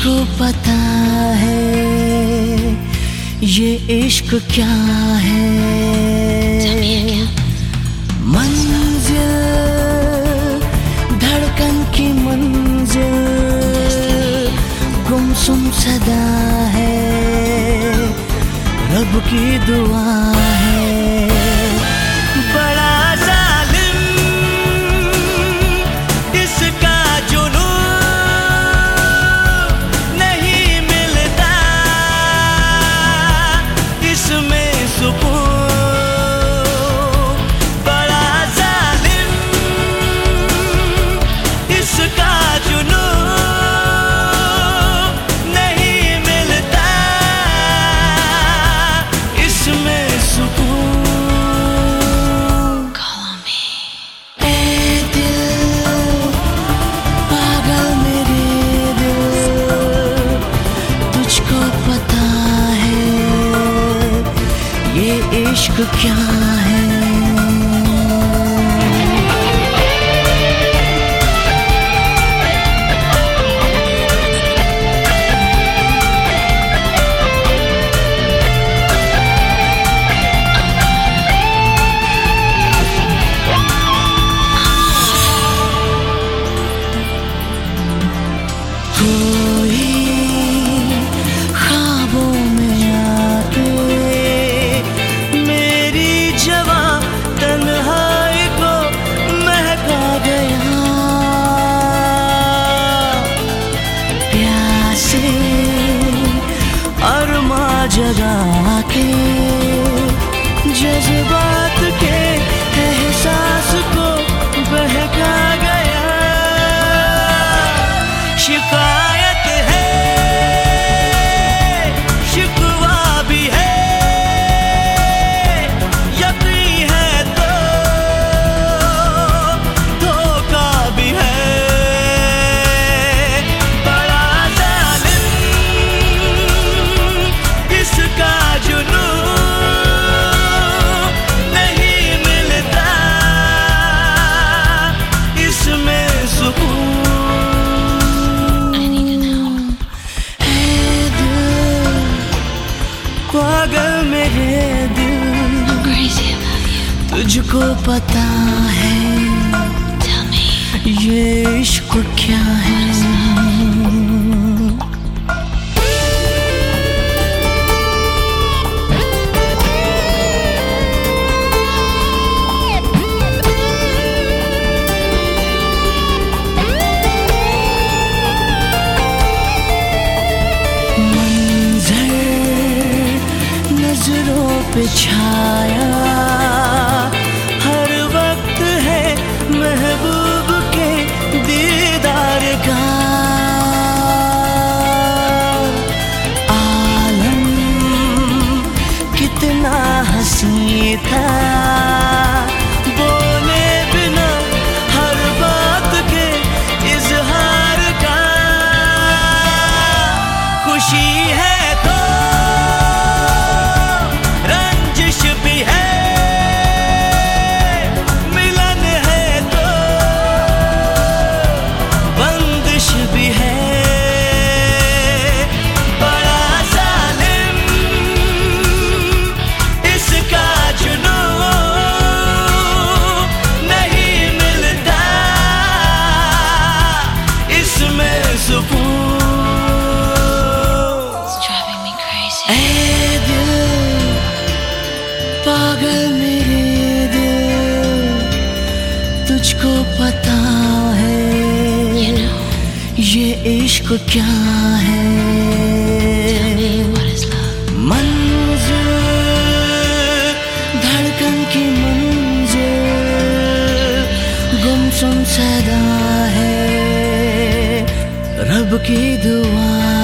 तुझको पता है ये इश्क क्या है? मंजिल धड़कन की मंजिल, गुमसुम सदा है, रब की दुआ है। बड़ा जालिम इसका जुनून नहीं मिलता, इसमें सुकून। बड़ा जालिम इसका जुनून नहीं मिलता, इसमें सुकून। ए दिल पागल मेरे दिल, तुझको पता है ये इश्क क्या है? कोई ख्वाबों में आके मेरी जवां तन्हाई को महका गया। प्यासे अरमां जगा के जज्बात के एहसास को बहका गया। शिकायत है, शिकवा भी है, यकीन है तो धोखा भी है। बड़ा जालिम इसका जुनून नहीं मिलता, इसमें सुकून। पागल मेरे दिल, तुझको पता है ये इश्क क्या है? नजरों पे छाया हर वक्त है महबूब के दीदार का। आलम कितना हंसी था, बोले बिना हर बात के इजहार का। खुशी है तो पागल मेरे दिल, तुझको पता है ये इश्क क्या है? मंजिल धड़कन की मंजिल, गुमसुम सदा है, रब की दुआ